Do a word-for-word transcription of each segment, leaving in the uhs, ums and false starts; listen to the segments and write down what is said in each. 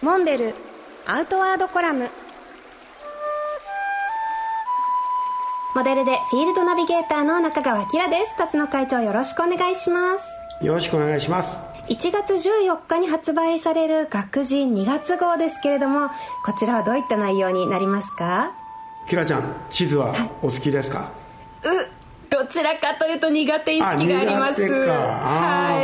モンベルアウトワードコラム。モデルでフィールドナビゲーターの中川明です。辰野会長、よろしくお願いします。 よろしくお願いします。 いちがつじゅうよっかに発売される学人にがつ号ですけれども、こちらはどういった内容になりますか？ キラちゃん、地図はお好きですか？ うどちらかというと苦手意識があります。はい、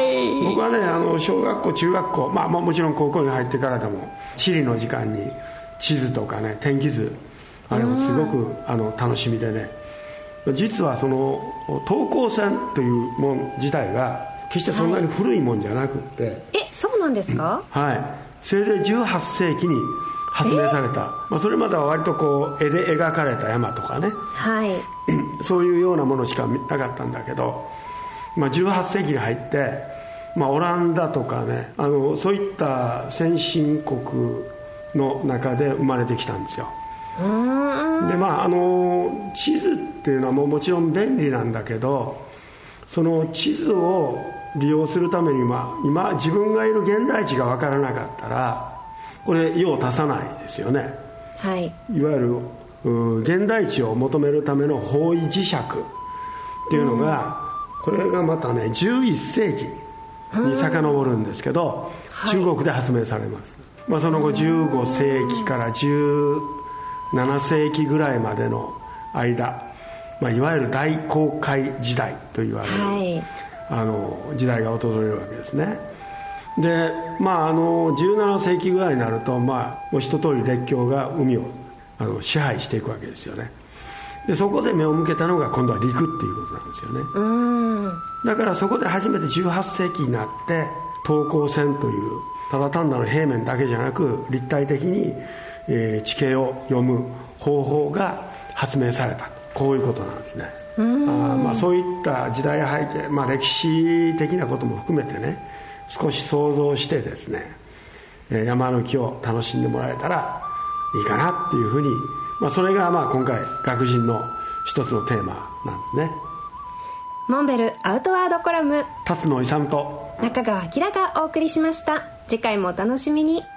僕はね、あの小学校中学校、まあ、まあもちろん高校に入ってからでも地理の時間に地図とかね、天気図、あれもすごくあの楽しみでね、実はその等高線というもん自体が決してそんなに古いもんじゃなくって、はい、 えそうなんですか？ はい、それでじゅうはっせいきに発明された、まあ、それまでは割とこう絵で描かれた山とかね、 はい、 そういうようなものしかなかったんだけど、まあ、じゅうはっせいきに入って、まあ、オランダとかね、あのそういった先進国の中で生まれてきたんですよ。 うーんで、まあ、あの地図っていうのはもうもちろん便利なんだけど、その地図を利用するために、まあ、今自分がいる現代地が分からなかったらこれ用を足さないですよね。 はい、 いわゆる現代地を求めるための方位磁石っていうのが、これがまたねじゅういっせいきに遡るんですけど、中国で発明されます、まあ、その後じゅうごせいきからじゅうななせいきぐらいまでの間、まあ、いわゆる大航海時代といわれる、はい、あの時代が訪れるわけですね。で、まあ、あのじゅうななせいきぐらいになると、まあ、もう一通り列強が海をあの支配していくわけですよね。でそこで目を向けたのが今度は陸っていうことなんですよね。 うーんだからそこで初めてじゅうはっせいきになって等高線というただ単なる平面だけじゃなく立体的に、えー、地形を読む方法が発明された、こういうことなんですね。あ、まあ、そういった時代背景、まあ、歴史的なことも含めてね、少し想像してですね、山の木を楽しんでもらえたらいいかなっていうふうに、まあ、それがまあ今回学人の一つのテーマなんですね。 モンベルアウトワードコラム、 辰野勇と中川明がお送りしました。次回もお楽しみに。